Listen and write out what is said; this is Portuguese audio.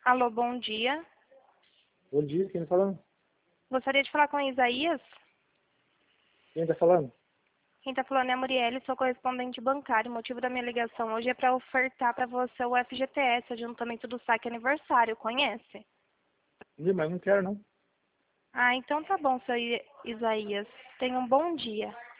Alô, bom dia. Bom dia, quem tá falando? Gostaria de falar com o Isaías. Quem tá falando? Quem está falando é a Murielle, sou correspondente bancário. O motivo da minha ligação hoje é para ofertar para você o FGTS, Adiantamento do Saque Aniversário. Conhece? Mas não quero, não. Ah, então tá bom, seu Isaías. Tenha um bom dia.